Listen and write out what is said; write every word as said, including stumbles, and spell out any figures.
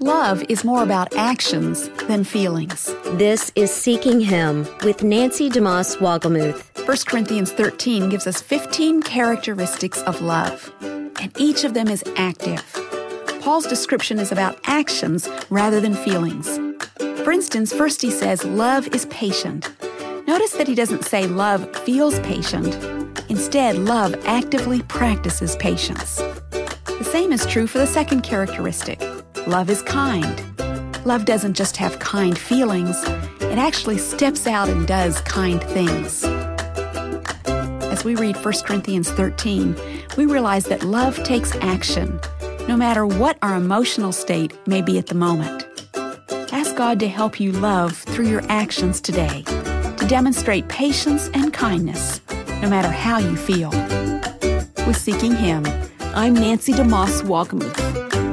Love is more about actions than feelings. This is Seeking Him with Nancy DeMoss Wogelmuth. First Corinthians thirteen gives us fifteen characteristics of love, and each of them is active. Paul's description is about actions rather than feelings. For instance, first he says love is patient. Notice that he doesn't say love feels patient. Instead, love actively practices patience. The same is true for the second characteristic. Love is kind. Love doesn't just have kind feelings, it actually steps out and does kind things. As we read First Corinthians thirteen, we realize that love takes action, no matter what our emotional state may be at the moment. Ask God to help you love through your actions today, to demonstrate patience and kindness, no matter how you feel. With Seeking Him, I'm Nancy DeMoss Wogelmuth.